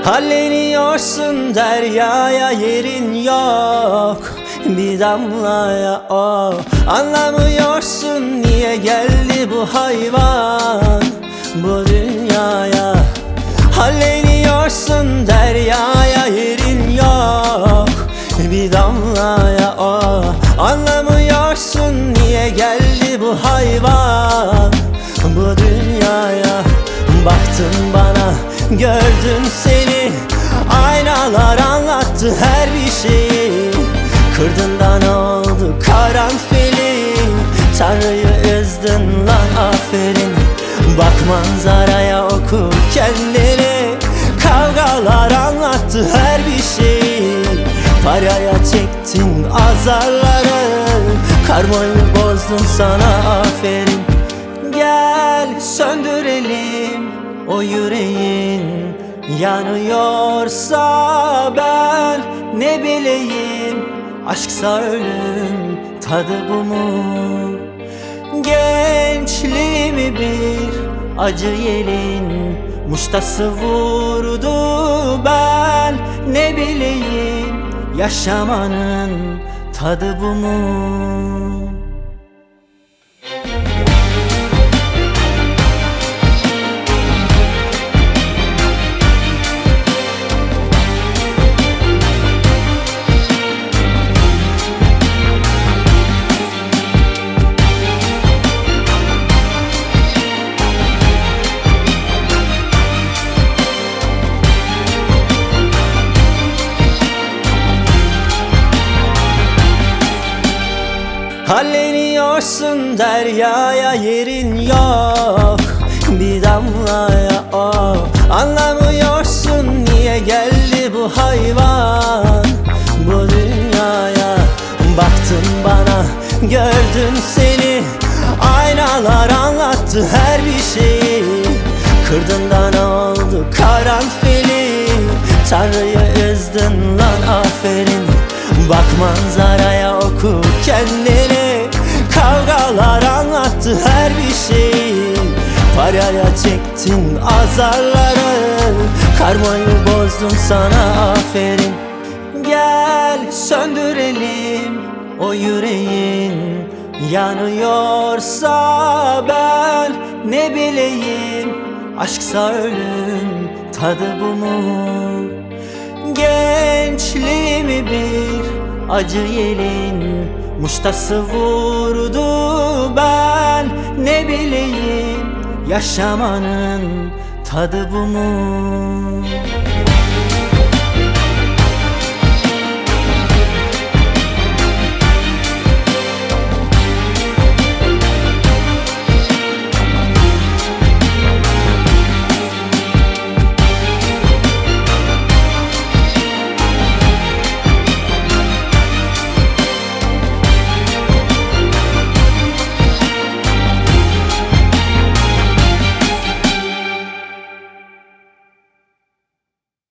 Halleniyorsun deryaya, yerin yok bir damlaya. Anlamıyorsun niye geldi bu hayvan bu dünyaya. Halleniyorsun deryaya, yerin yok bir damlaya. Anlamıyorsun niye geldi bu hayvan bu dünyaya. Baktın bana, gördüm seni, aynalar anlattı her bir şeyi. Kırdın da ne oldu karanfili, Tanrı'yı üzdün lan aferin. Bak manzaraya, oku kendini, kavgalar anlattı her bir şeyi. Paraya çektin azarları, karmayı bozdun, sana aferin. Gel söndürelim o yüreğin, yanıyorsa ben ne bileyim. Aşksa ölüm tadı bu mu? Gençliğimi bir acı yelin muştası vurdu, ben ne bileyim. Yaşamanın tadı bu mu? Halleniyorsun deryaya, yerin yok bir damlaya. Anlamıyorsun niye geldi bu hayvan bu dünyaya. Baktın bana, gördüm seni, aynalar anlattı her bir şeyi. Kırdın da ne oldu karanfili, Tanrı'yı üzdün lan aferin. Bak manzaraya, oku kendini, kavgalar anlattı her bir şeyi. Paraya çektin azarları, karmayı bozdun, sana aferin. Gel söndürelim o yüreğin, yanıyorsa ben ne bileyim. Aşksa ölüm tadı bu mu? Gençliğimi bir acı yelin muştası vurdu, ben ne bileyim. Yaşamanın tadı bu mu?